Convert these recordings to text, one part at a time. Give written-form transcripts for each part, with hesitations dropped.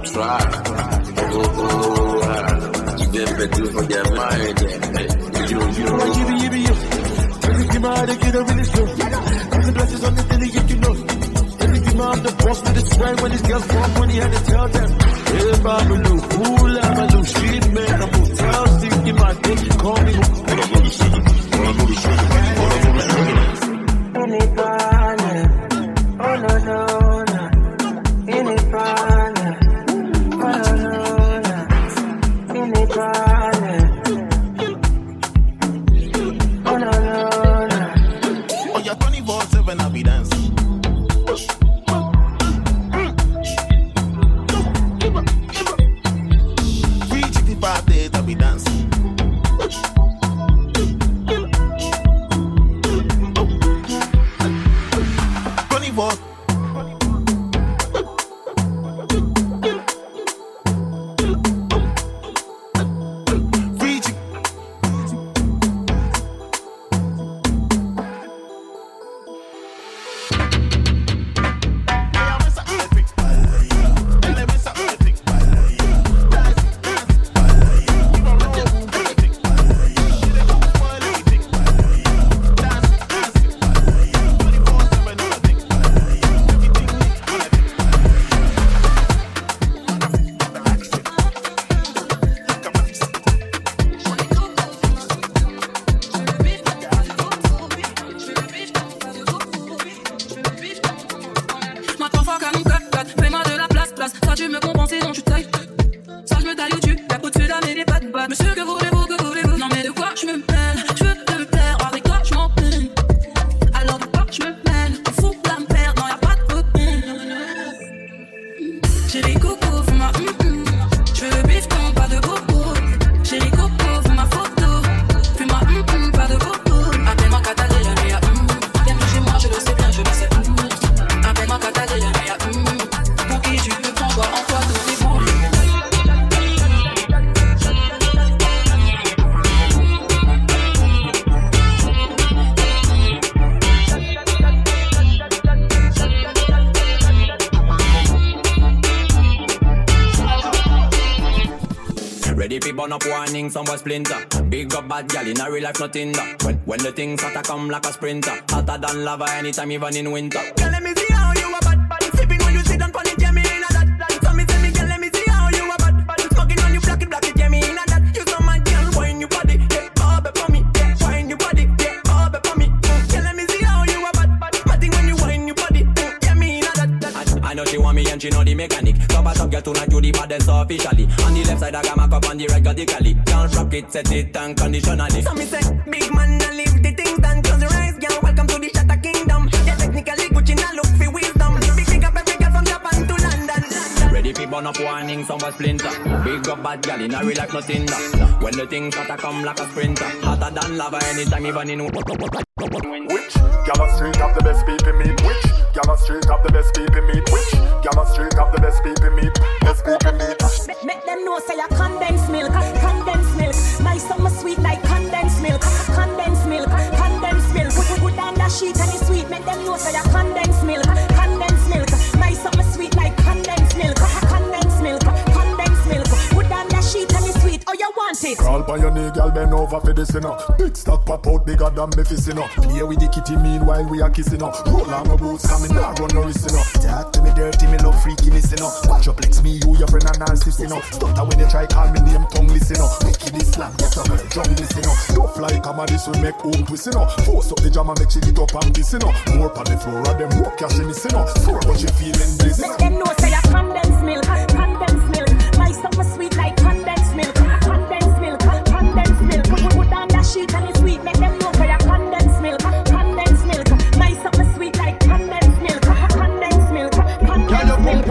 try. You get better for your mind. You. Everything I get a really slow. Every blessings on the daily, you know. Everything I'm the boss with the swag when these girls want money, I had to tell them. Hey, Babalu, cool, I'm a little shit, man. I'm a tell, stick in my dick, call me. Some boy splinter. Big up bad gal in a real life nothing that. When the things start to come like a sprinter, hotter than lava anytime even in winter. Girl, let me see how you a bad. Sipping when you sit down on it, yeah, me in a that. So me say me, girl, let me see how you a bad. Smoking on you, black it, yeah, me in a that. You so mad, girl, wine your body, yeah, bob it for me, yeah, wine your body, yeah, bob it for me. Girl, let me see how you a bad. Matting when you wine your body, yeah, me in a that. I know she want me and she know the mechanic. Top a top girl tonight, you the baddest officially. On the left side, I got my cup on the right, got the cali. Can't rock it, set it unconditionally. So me say, big man, I leave the things done. Close your eyes, girl, welcome to the Shatter Kingdom. Yeah, technically, Gucci, now look for wisdom. Big up every girl from Japan to London. Ready for burn up warning, some was splinter. Big up bad girl, in a real life nothing that. When the things start to come like a sprinter, hotter than lava anytime, even in which Gala Street have the best people meet? Which Gala Street have the best people meet? Which Gala Street have the best people meet? Best people meet. Make them know say a condensed milk, condensed milk. My summer sweet like condensed milk, condensed milk, condensed milk. Put down that sheet and it's sweet. Make them know say a condensed milk, condensed milk. My summer sweet like condensed milk, condensed milk, condensed milk. Put down that sheet and it's sweet. Oh, you want it? Crawl by your knee, girl, bend over for this, you know. Big stock pop out bigger than me fist, you know. Play with the kitty meanwhile we are kissing, you know. Roll on my boots, coming now, run no risk, you know. Talk to me dirty, me love freaky, miss, you know. Watch your flex, me, you, your friend, and narcissist, you know. Stutter when you try call me name, tongue listen, you know. Wicked this slam, get up, drum this, you know. Don't fly, come on, this will make home twist, you know. Force up the jam and make she get up and this, you know. More on the floor, and them more cash in this, you know. So what you feeling this? Make them know say a condensed milk, condensed milk. My summer sweet like condensed milk, condensed milk, condensed milk. Put down that sheet and it's sweet. Make them know say a condensed milk, condensed milk. My summer sweet like condensed milk, condensed milk, condensed milk.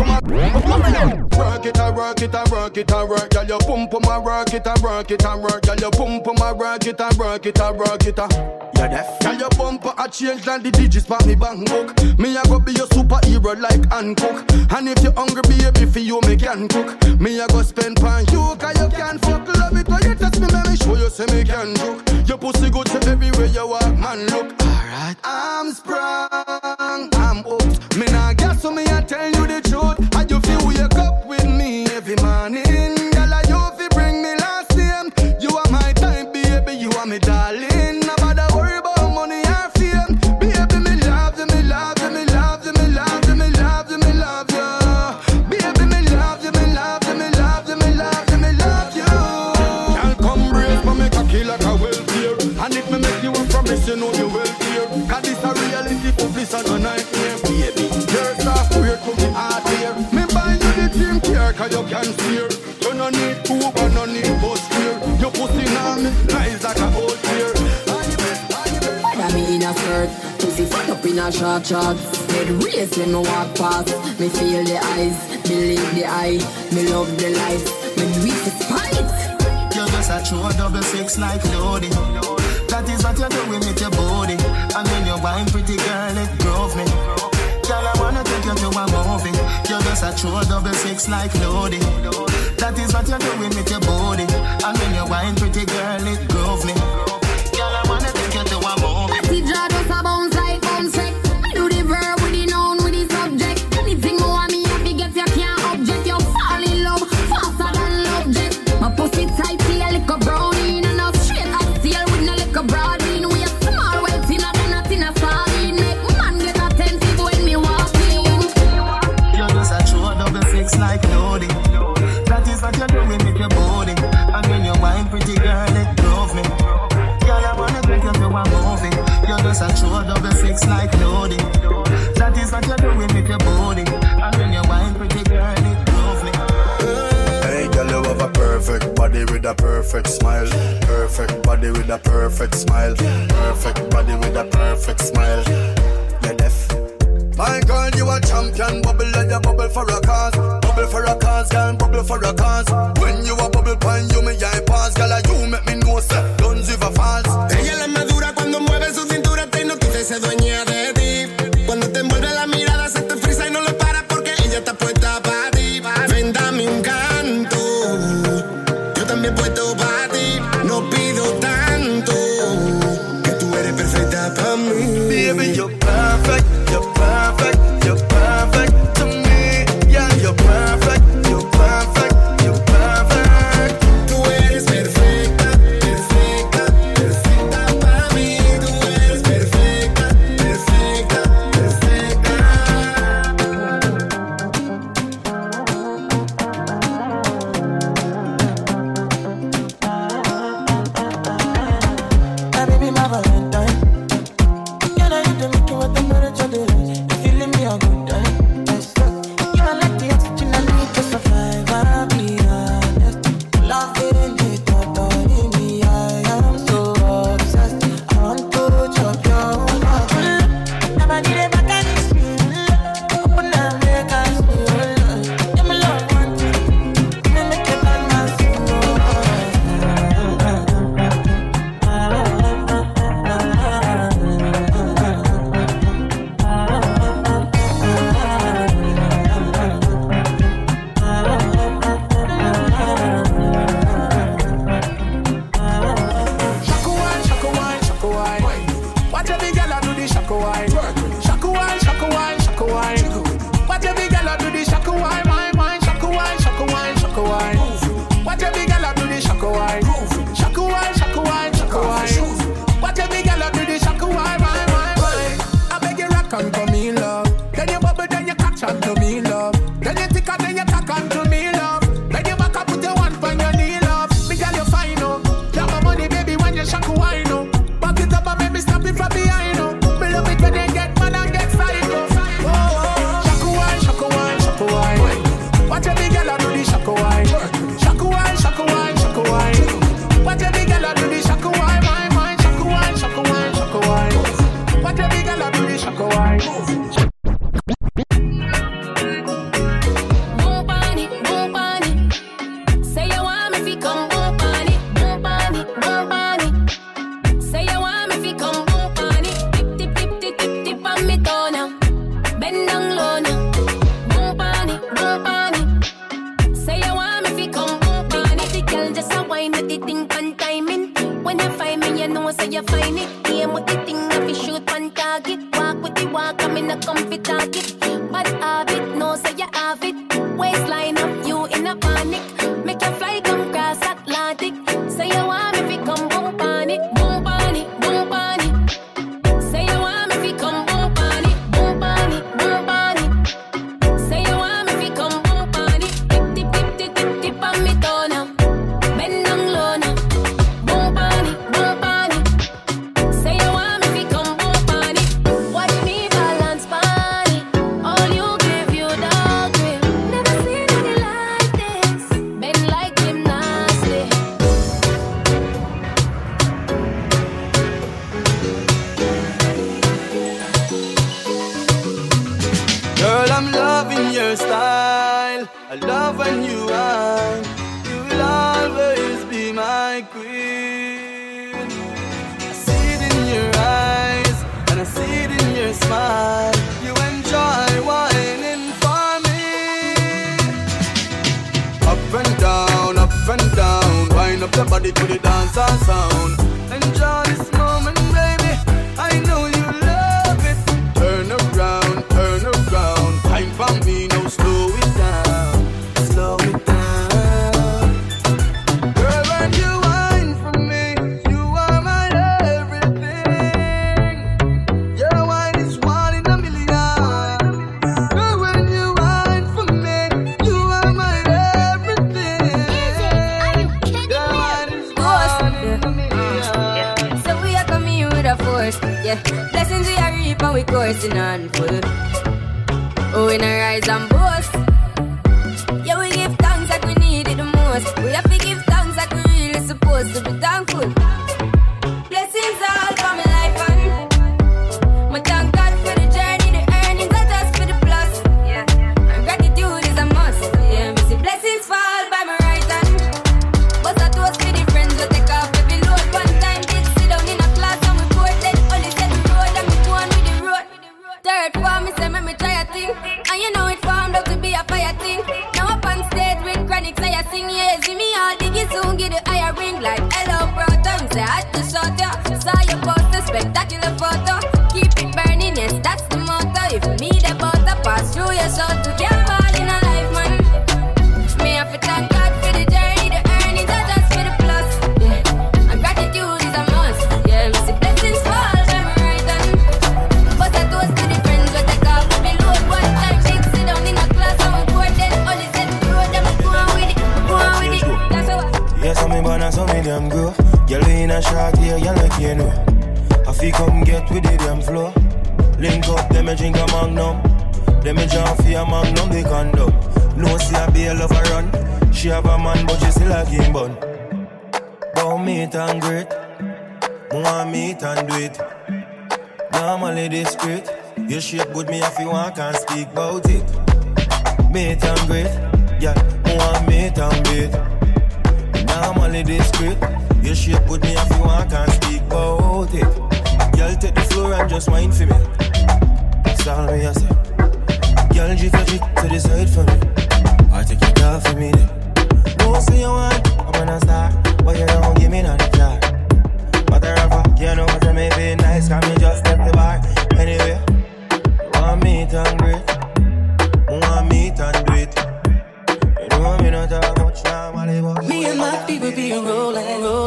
Work it and work it and work it and work. Girl, you pump on my work it and work it and work. Girl, you pump on my work it and work it and work it. You're deaf. Girl, your bumper a change and the digits for me bank book. Me a go be your superhero like Hancock. And if you hungry baby for you me can cook. Me a go spend pan you cause you can fuck. Love it when you touch me, let me show you say me can joke. Your pussy good to everywhere you walk, man look. Alright, I'm sprung, I'm hooked. Me nah guess so me a tell you the truth. How you feel wake up with me? Cause this a reality, this a no nightmare, baby. You're software to me heart here. Me buy you the dream care, cause you can steer. You no need Uber, no need bus here. You pussy now me nice like a old deer. Got me in a skirt, pussy fuck up in a short shorts. Head race when me walk past. Me feel the eyes, believe the eye. Me love the life, me do it for spite. You're just a true 6 like loading. That is what you're doing with your body. And then you're wine pretty girl, it drove me. Girl, I wanna take you to a movie. You're just a true 6 like loading. That is what you're doing with your body. And when you're wine pretty girl, it drove me. Girl, I wanna take you to a movie. The jaw just a bounce like bounce check. I do the verb with the noun with the subject. Anything you want me happy get you can't object. You fall in love faster than love jet. My pussy tight feel like a brownie. And enough straight up steel with no like a broadie. We a small well thinner than a thinner sardine. Make man get attentive when me walk in. You're just a true 6 like loading. That is what you're doing with your body. And when you're wine pretty girl, it drove me. Girl, I wanna take you to a movie. You're just a true 6 like loading. That is what you're doing with your body. And when you're wine pretty girl, it drove me. Hey girl, you have a perfect body with a perfect smile. Perfect body with a perfect smile. Perfect body with a perfect smile. You're deaf. My girl, you a champion. Bubble like you bubble for a cause. Bubble for a cause, girl, bubble for a cause. When you a bubble pine, you me eye pass. Girl, you make me know, sir, guns with a false. Ella la madura cuando mueve su cintura. Te hipnotiza y se dueña de ti. Cuando te envuelve la mirada, se te frisa y no le para porque ella está puesta para ti. Ven, dame un canto. Yo también puesto para ti. No pido tanto. Que tú eres perfecta para mí. Baby, you're perfect. You're perfect. You're perfect to me. Yeah, you're perfect. You're perfect. You're perfect. Tú eres perfecta, perfecta, perfecta para mí. Tú eres perfecta, perfecta, perfecta. That baby, my Valentine. Can I hit the Mickey with the temperature days? If you leave me a good time, yes, sir. You are like the oxygen I need to survive. I'll be honest. Love it in the thought in me. I am so obsessed. I want to chop your heart. Never need a back and it's real. Open and make us feel. Yeah, my love want it. Me make it on my soul. Shaka wine, shaka wine, shaka wine. Watch every girl do the shaka wine. Shaka wine, shaka wine, shaka wine. Watch every girl do the shaka wine, wine. Shaka wine, shaka wine, shaka wine. Watch every girl do the shaka wine. Shaka wine, shaka wine, shaka wine. Watch every girl do the shaka wine, wine. I beg you rock and come in love. Then you bubble, then you catch on to me love. Then you tick and then you cock on to me love. Then you back up put your one on your knee love. Me girl you fine oh. Drop my money baby when you shaka wine oh. Back it up and make me stop it from behind oh. Me love it when they get mad and get psycho. Oh, shaka wine, shaka wine, shaka wine. Watch every girl do the shaka wine. Shaka wine, shaka wine, shaka wine. Watch every girl do the shaka wine, wine. Shaka wine, shaka wine, shaka wine. Watch every girl do the shaka wine. Boom on it, boom on it. Say you want me fi come boom on it, boom on it, boom on it. Say you want me fi come boom on it. Tip tip tip tip tip tip on me toe now. Bend down low now. Boom on it. Say you want me fi come boom on it. The girl just a wine with the thing on timing. When you find me, you know say you find it. Aim with the thing, if you shoot on target. Walk with the walk, I'm in a comfy target. But habit, no say you have it. Waistline up, you in a panic. Make you fly, come cross Atlantic. Say you want me fi come boom on it, boom on it, boom on it. Say you want me fi come boom on it, boom on it, boom on it. Say you want me fi come boom on it. Tip tip tip tip tip tip on me toe now. Bend down low now. Boom on it, boom on it. Say you want me fi come boom on it. in your style. I love when you whine. You will always be my queen. I see it in your eyes, and I see it in your smile. You enjoy whining for me. Up and down, wind up your body to the dancehall sound. Enjoy this moment, baby. I know you love it. Turn around, time for me, now slow it down. Girl, when you whine for me, you are my everything. Your wine is one in a million. Girl, when you whine for me, you are my everything. Your wine is one in a million. So we are coming with a force, yeah. Blessings we are reap and we coursing on full. Oh, we not rise and boast. Yeah, we give thanks like we need it the most. We have to give thanks like we really supposed to be thankful. Blessings all for my life and my thank God for the journey, the earnings are just for the plus. Yeah, and gratitude is a must. Yeah, we see blessings fall by my right hand. But I toast for the friends we take off every load. One time did sit down in a class and we poured then only set the road and we go on with the road. Third form, me say make me try a thing. And you know it formed up to be a fire thing. Now up on stage with chronic, so I sing, yeah. See me all diggy soon, get the higher ring. Like hello, brother, me say I had to shut ya. Saw your poster, spectacular photo. Keep it burning, yes, that's the motto. If me the butter pass through your soul to get all in a life, man. Me have to thank God for the journey, the earnings are just for the plus. Yeah, and gratitude is a must. Yeah, me see blessings fall by my right hand. But I toast to the friends we take off every load. One time she'd sit down in a class and we poured then only set the road and we go on with it, That's how yes, I'm in banana, so me damn grow. Girl, we in a shot here, girl, like you know. I feel come get with the damn flow. Link up, them a drink a magnum. Them a jump for a magnum, they condom. No see a be a love a run. She have a man, but she still a game bun. Don't meet and great. Want meet and do it. Normally discreet. You shape good me if you want, can't speak about it. Meet and great. Yeah, want meet and beat. Normally discreet. You shape good me if you want, can't speak about it. Girl, take the floor and just whine for me. That's all me I say. Girl, drift your chick to the side for me. I take it off for me then. Don't say you want, I'm gonna start. But you don't give me none of that. Matter of fact, you know what I may be nice. Can me just step the bar. Anyway, want meet and greet. Want meet and do it. You know me not talk much normally, but me and my people be rolling.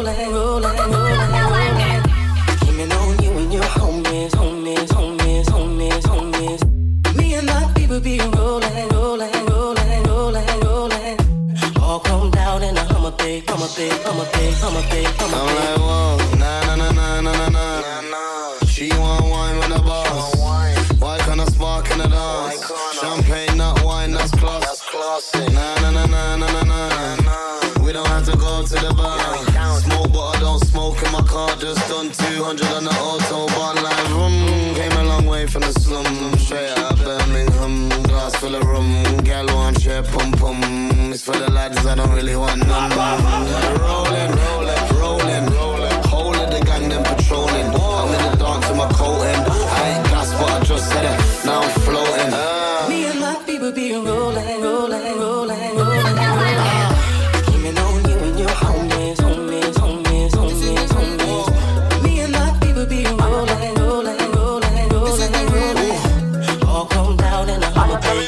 Dreaming on you and your homies. Me and my people be rolling. All come down in a Hummer big. I'm like, whoa, nah. She want wine with a boss. Why can't I spark in the dance? Champagne, not wine, that's classic. Nah. We don't have to go to the bar. Smoke, but I don't smoke in my car. Just done 200 on the autobahn. Like, came a long way from the slum. Straight out of Birmingham. Glass full of rum. Gal want share pum. It's for the lads I don't really want none. Rolling. Whole of the gang, them patrolling. I'm in the dark to my coating. I ain't gas, but I just said it. Now I'm floating. Me and my people be rolling. Dreaming on you and your homies. Me and my people be rolling. All come down in a Hummer big.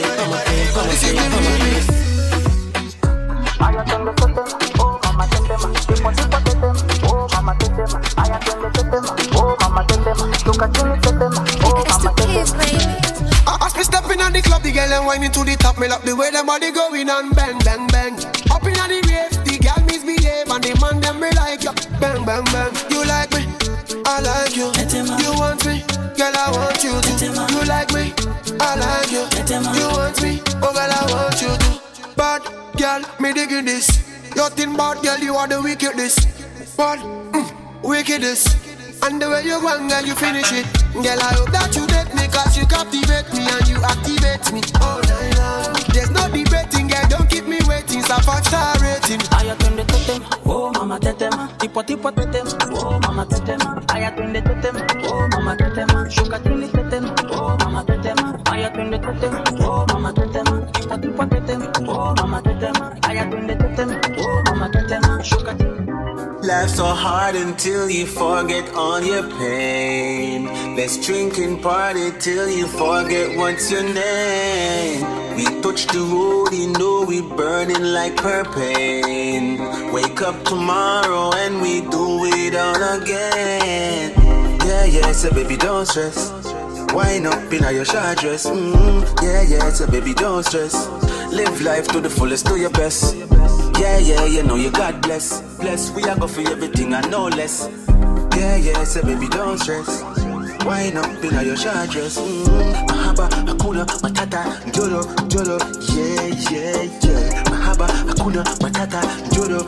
As me stepping on the club, the girl and whining to the top. Me love the way them body going and bang. Up in the rave, the girl misbehave and the man them me like you. Bang. You like me, I like you. You want me, girl I want you to. You like me, I like you. You want me, oh girl I want you to. Bad girl, me digging this. Your thin bad girl, you are the wickedest. Bad, wickedest. And the way you go and girl, you finish it. Girl, I hope that you date me, cause you captivate me and you activate me all night long. There's no debating, girl, don't keep me waiting. It's a 5-star rating. I attend the totem, oh mama tetem. Tipo tetem, oh mama tetem. I attend the totem, oh mama tetem. Sugar tini tetem, oh mama tetem. I attend the totem, oh mama tetem. Tipo tetem, oh mama tetem. I attend the totem, oh mama tetem. Sugar tini. Life's so hard until you forget all your pain. Let's drink and party till you forget what's your name. We touch the road, you know we burning like propane. Wake up tomorrow and we do it all again. Yeah, so baby don't stress. Wind up in your short dress. Yeah, so baby don't stress. Live life to the fullest, do your best. Yeah, you know you God bless. Bless, we are go for everything and no less. Yeah, so baby don't stress. Wind up in your short dress. Mahaba, Hakuna, Matata, Jolo, yeah. Mahaba, Hakuna, Matata, Jolo,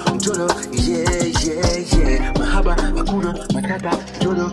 yeah. Mahaba, Hakuna, Matata, Jolo,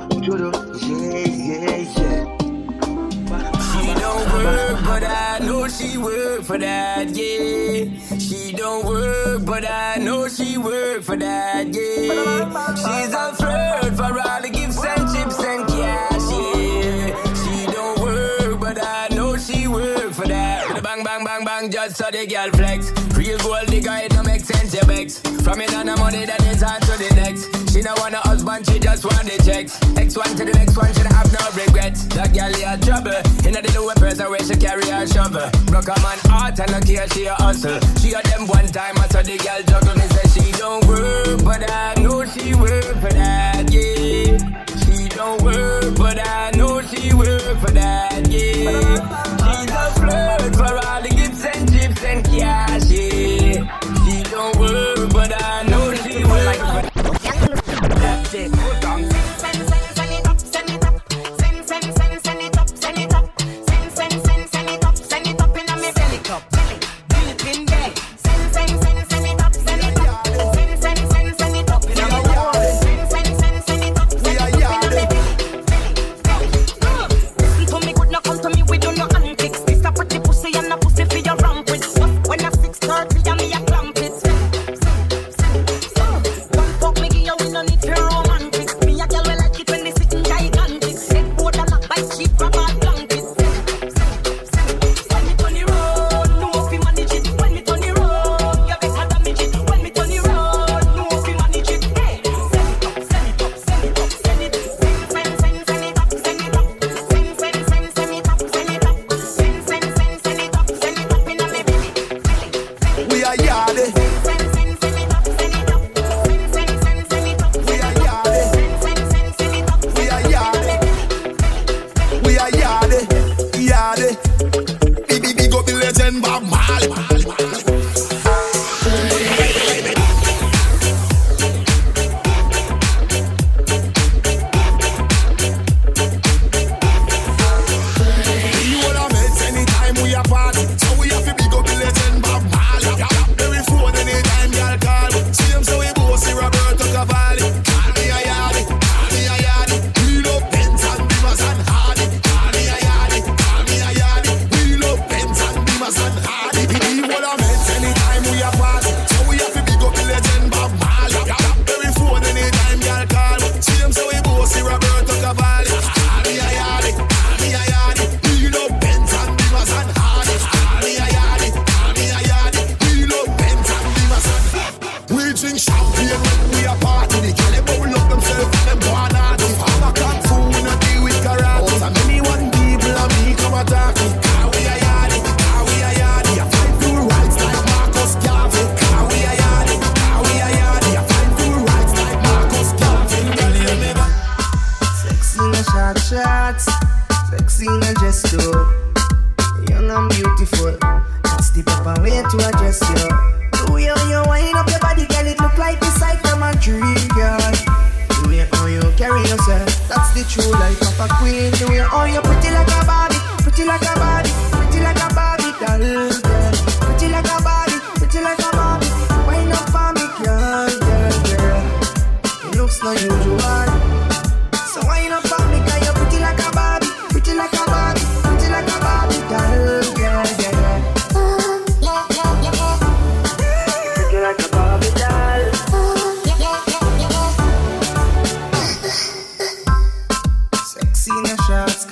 yeah. She don't work, but I know she work for that, yeah. She don't work, but I know she work for that, yeah. She's a flirt for all the gifts and chips and cash, yeah. She don't work, but I know she work for that. With a bang, bang, bang, bang, just so the girl flex. Real gold digger, it don't make sense, you vex. From it on the money that is on to the next. She don't want a husband, she just want the checks. X1 to the next one, she don't have no regrets. That girl had trouble. In the lower person where she carry a shovel. Broke a man heart and no care, she a hustle. She had them one time, I saw the girl juggle. Me say she don't work, but I know she work for that, yeah. She don't work, but I know she work for that, yeah. She's a flirt for all the gifts and chips and cash, yeah. She don't work, but I know she work for that. That's it. Hold on.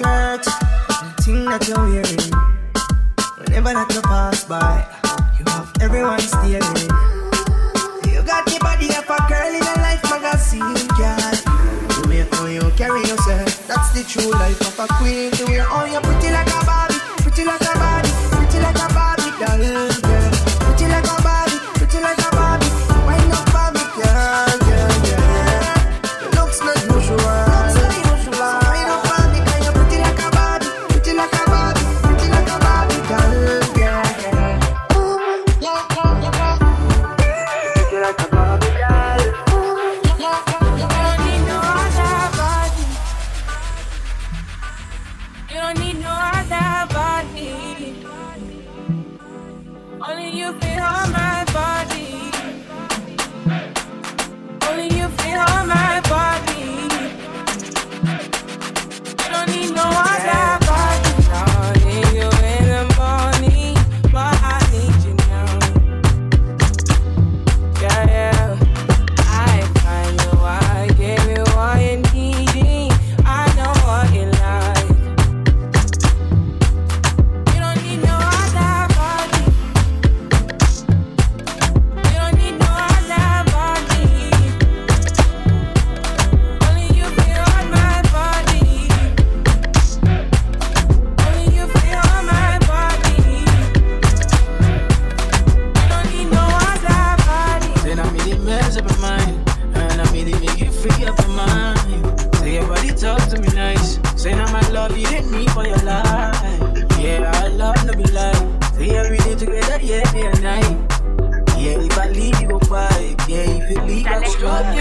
works. The thing that you're wearing, whenever that you pass by, you have everyone staring. You got the body of a girl in a life magazine, girl. The way how you carry yourself, that's the true life of a queen. The way how you pretty like a Barbie, pretty like a Barbie, pretty like a Barbie, girl. Pretty like a Barbie, pretty like a Barbie. Why not Barbie, girl, girl, girl? Your looks not usual. Why not Barbie, girl? You're pretty like a Barbie, pretty like a Barbie, pretty like a Barbie, girl, girl. Pretty like a Barbie, girl. You don't need no other body. You don't need no other body. Only you feel on my body. Only you feel on my body. You don't need no other body. I need you in the morning, but I need you now. Yeah, yeah. I find you, I gave you all you needed. I know what you like. You don't need no other body. You don't need no other body. Only you feel on my body. Only you feel on my body. You don't need no other body. Then I made it mess up your mind, and I made it make you free up your mind. Say your body talk to me nice. Say how much love you didn't need for your life. Yeah, I love no be lie. Say every day together, yeah, day and night. Yeah, if I leave you go by. Yeah, if you leave I go by.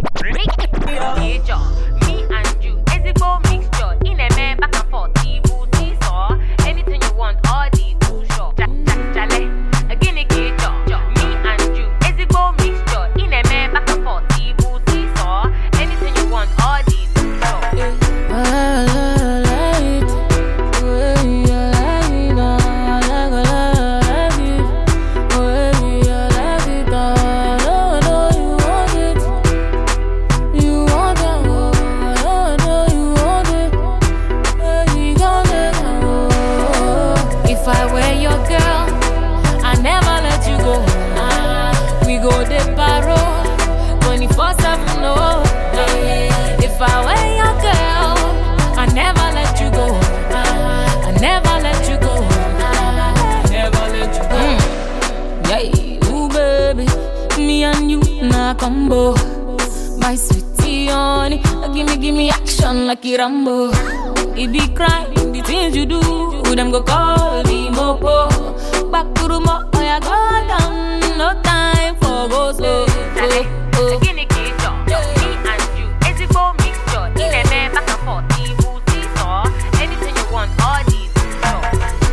Me and you, Ezigbo mixture. In a man back and forth, T-booty saw. Anything you want, all the too short. Jale, a guinea cake. Me and you, Ezigbo mixture. In a man back and forth, T-booty saw. Anything you want, all the too short. If I were your girl, I never let you go. We go de paro 24/7, no. If I were your girl, I never let you go. I never let you go. Never let you go. Yeah, ooh baby, me and you na combo. My sweetie honey, give me action like a Rambo. It be crime, the things you do, them go call me mopo. Back to the mo, I go down, no time for go slow. Guinea cake, me and you, Ezigbo mixture. In a man back and forth, T-booty saw. Anything you want, all the too short.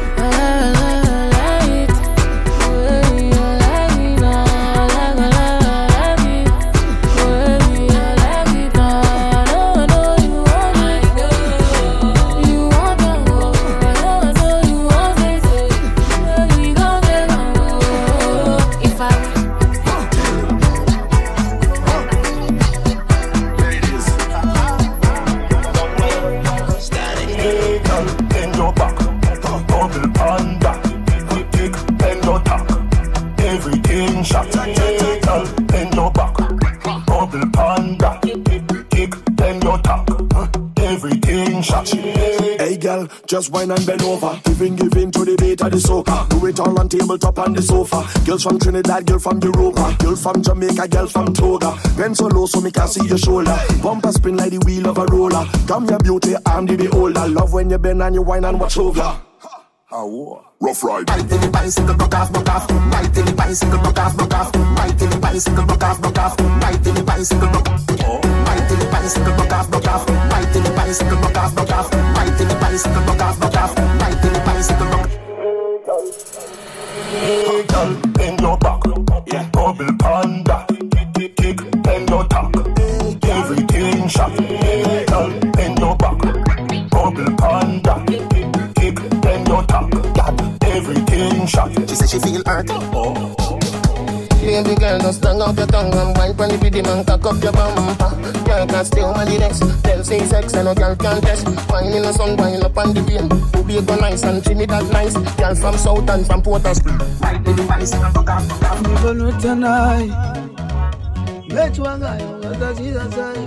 Everything shot, girl, bend your back. Bubble panda, kick, bend your tack. Everything shot. Hey girl, just whine and bend over. Giving to the beat of the soca. Do it all on tabletop on the sofa. Girls from Trinidad, girl from Europa. Girl from Jamaica, girl from Toga. Bend so low so me can see your shoulder. Bumper spin like the wheel of a roller. Come your beauty, I'm the beholder. Love when you bend and you whine and watch over. Rough ride. Right in the bicycle, broke off. Right in the bicycle, broke off. Right in the bicycle, broke off. Right in the bicycle, broke off. Right in the bicycle, broke off. Right in the bicycle, broke off. Right in the bicycle, broke off. Right in the bicycle, broke off. Hey girl, bend your back. Bubble panda, kick, bend your tack. Everything shot. Hey girl, bend your back. Bubble panda, kick, bend your tack. Everything shot. She said she feel hurt. Baby girl, just stand out your tongue and wine when you be the man, cock up your bumper. Girl can't stay on the next. Tell say sex and no girl can test. Wine in the sun, wine up on the beam. Who be go nice and Trinidad nice. Girl from South and from Port of Spain. Wine to the vice and fuck up. I'm gonna tonight. Let you guy, what does he say?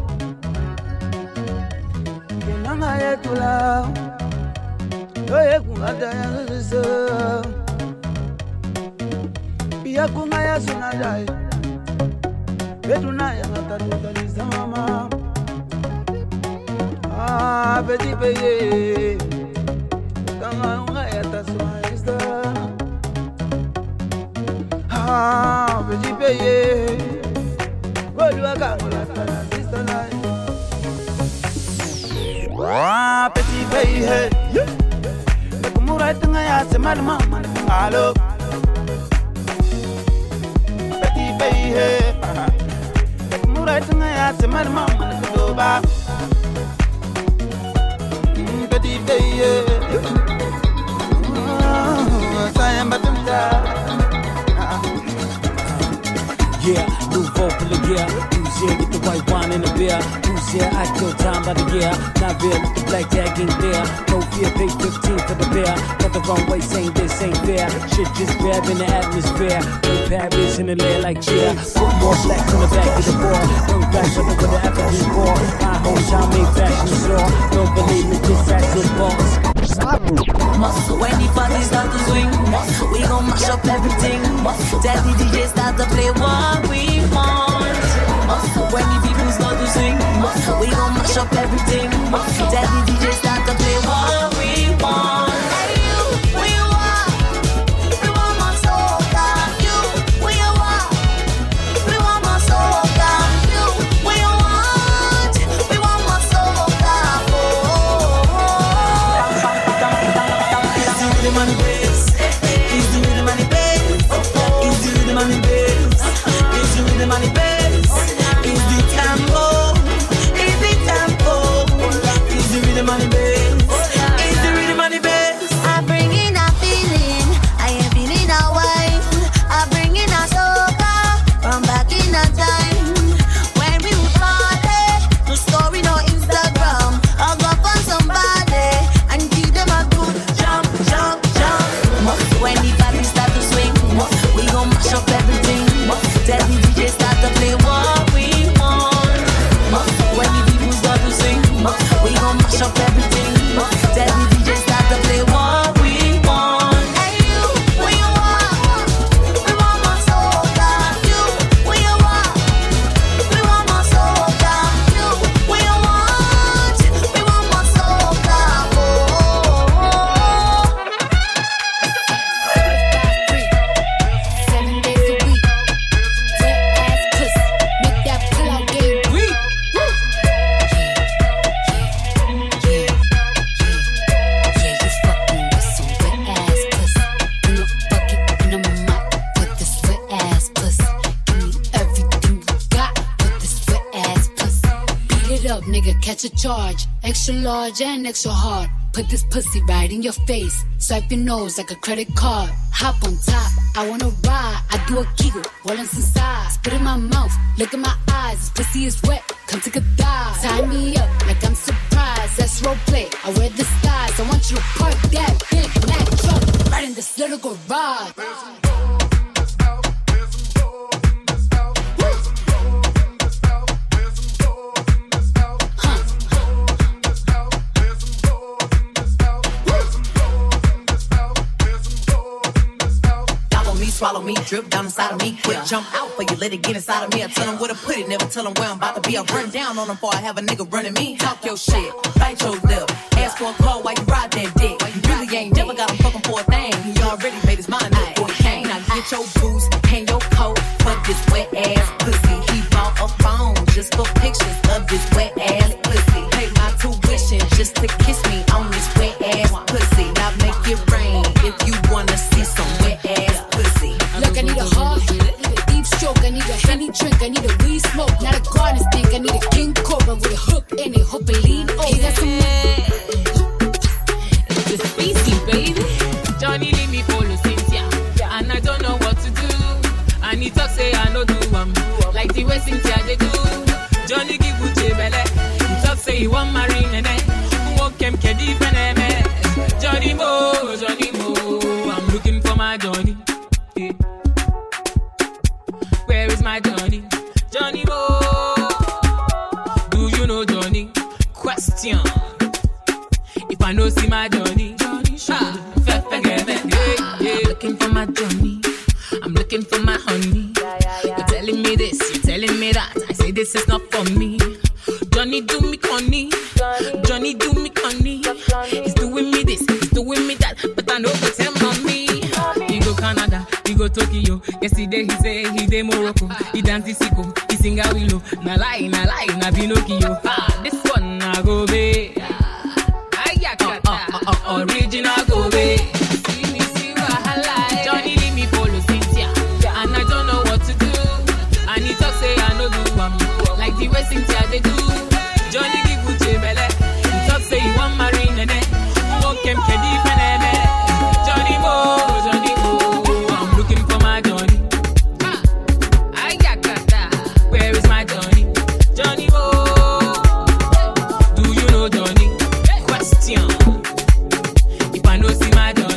Kenanga yetula. Oye kumata ya sisa. Pia kungaya sunadai. Betuna ya matatu mama. Ah, petit payé. Kama ungaya taswaista. Ah, petit payé. Golua kamula sister life. Ah, petit payé. Kumura tungaya semal mama alo. Petit payé. Kumura tungaya semal mama kudoba. Petit payé. Sayang batumta. Yeah, new vocal again. Who's here? Get the white wine in the beer. Who's here? I kill time by the year. Not real, the black tag ain't there. No fear, pay 15 for the beer. Got the wrong way, saying this ain't fair. Shit just grab in the atmosphere. No Paris in the lair like cheer. Put more blacks on the back of the board. No flash up with the African core. My whole time ain't fashion store. Don't believe me, just facts with balls. Muscle when the party start to swing, we gon' mash up everything. Tell the DJ start to play what we want. Muscle when the people start to swing, we gon' mash up everything. Tell the DJ start to play what we want. Extra large and extra hard. Put this pussy right in your face. Swipe your nose like a credit card. Hop on top, I wanna ride. I do a giggle while I'm inside. Spit in my mouth, look in my eyes. This pussy is wet, come take a dive. Tie me up like I'm surprised. That's role play, I wear the styles. I want you to park that big black truck right in this little garage. Swallow me, drip down inside of me. Quick jump out for you, let it get inside of me. I tell them where to put it, never tell them where I'm about to be. I run down on them before I have a nigga running me. Talk your shit, bite your lip. Ask for a call while you ride that dick. You really ain't never got him fucking for a thing. He already made his mind up before he came. Now get your boots, hang your coat for this wet ass pussy. He bought a phone just for pictures of this wet ass pussy. Pay my tuition just to kiss me on this wet ass pussy. Now make it rain if you wanna see some wet ass pussy. Look, I need a hard hit, I need a deep stroke, I need a Henny drink, I need a weed smoke, not a garden stink, I need a king cobra with a hook in it, hope it lean over. He got some it's a species, baby. Johnny leave me follow Cynthia, and I don't know what to do. I need to the way Cynthia they do. Johnny give Uche belle. He talk say he want marry nene. Walk him kedi feneme. Johnny Mo, I'm looking for my Johnny. Yeah. Where is my Johnny? Johnny Mo, do you know Johnny? Question. If I know see my Johnny, looking for my Johnny. I'm looking for my honey. You're telling me this, you're telling me that. I say this is not for me. Johnny do me conny. Johnny do me conny. He's doing me this, he's doing me that. But I know what's him on me. He go Canada, he go Tokyo. Yesterday he say he dey Morocco. He dance the sicko, he sing a willow. Na lie, na Pinocchio. This one na go be. Original go be. See wahala. Johnny leave me follow Cynthia, and I don't know what to do. And he talk say I no do like the way Cynthia they do. Johnny give Uche belle. He talk say he want marry nene. Walk him kedi feneme. Johnny Mo, I'm looking for my Johnny. Where is my Johnny? Johnny Mo, do you know Johnny? Question. If I know see my Johnny.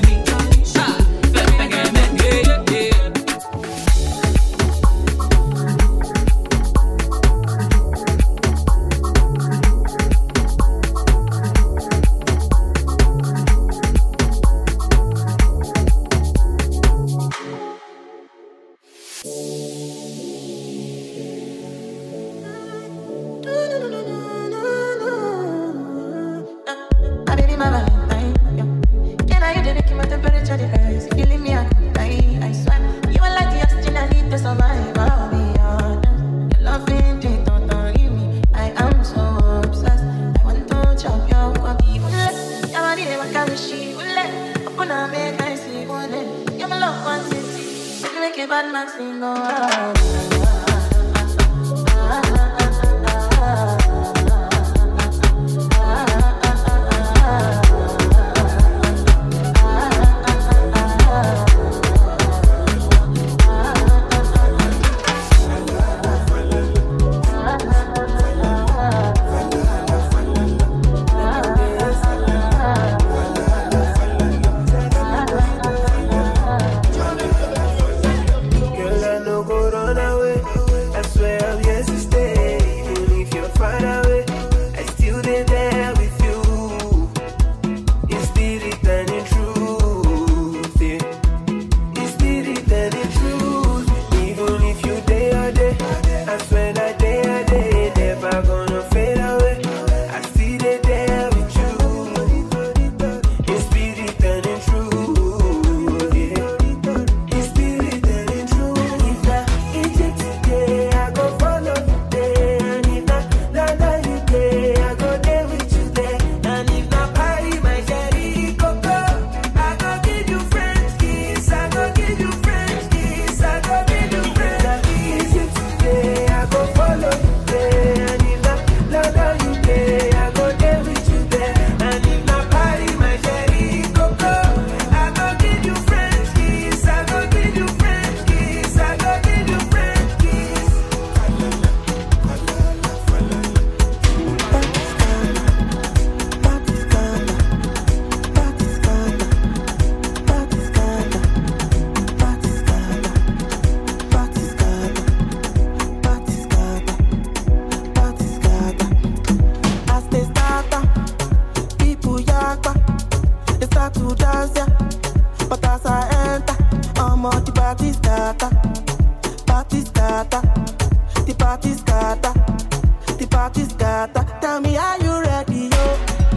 Tell me, are you ready, yo?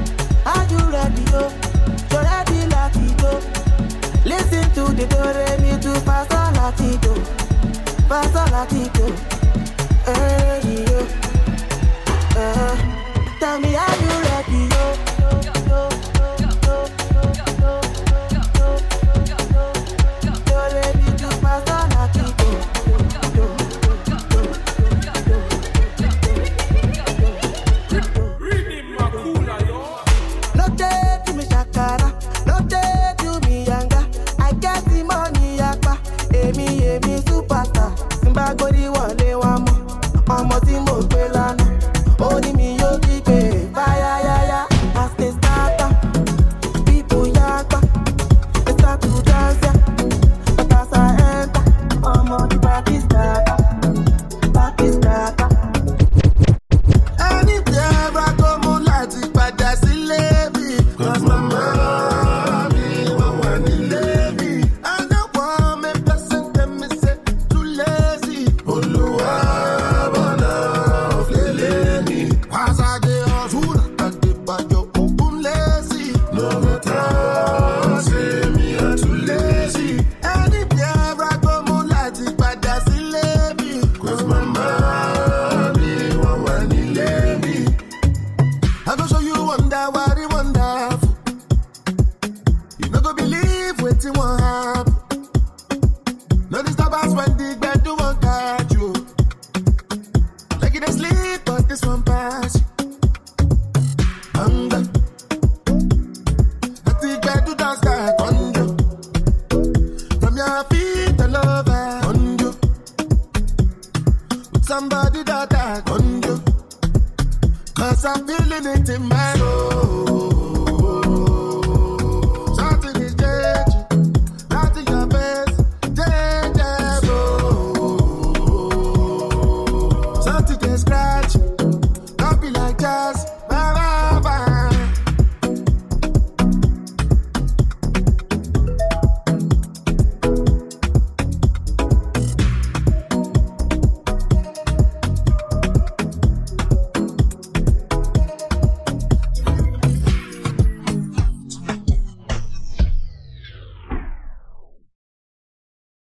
Are you ready, yo? You're ready, latido. Listen to the do, re, mi, do, fa, sol, latido. Fa, sol, latido. Yo. Tell me, are you ready, yo? Emi superstar, Simba go the one they want more. feeling it in my soul.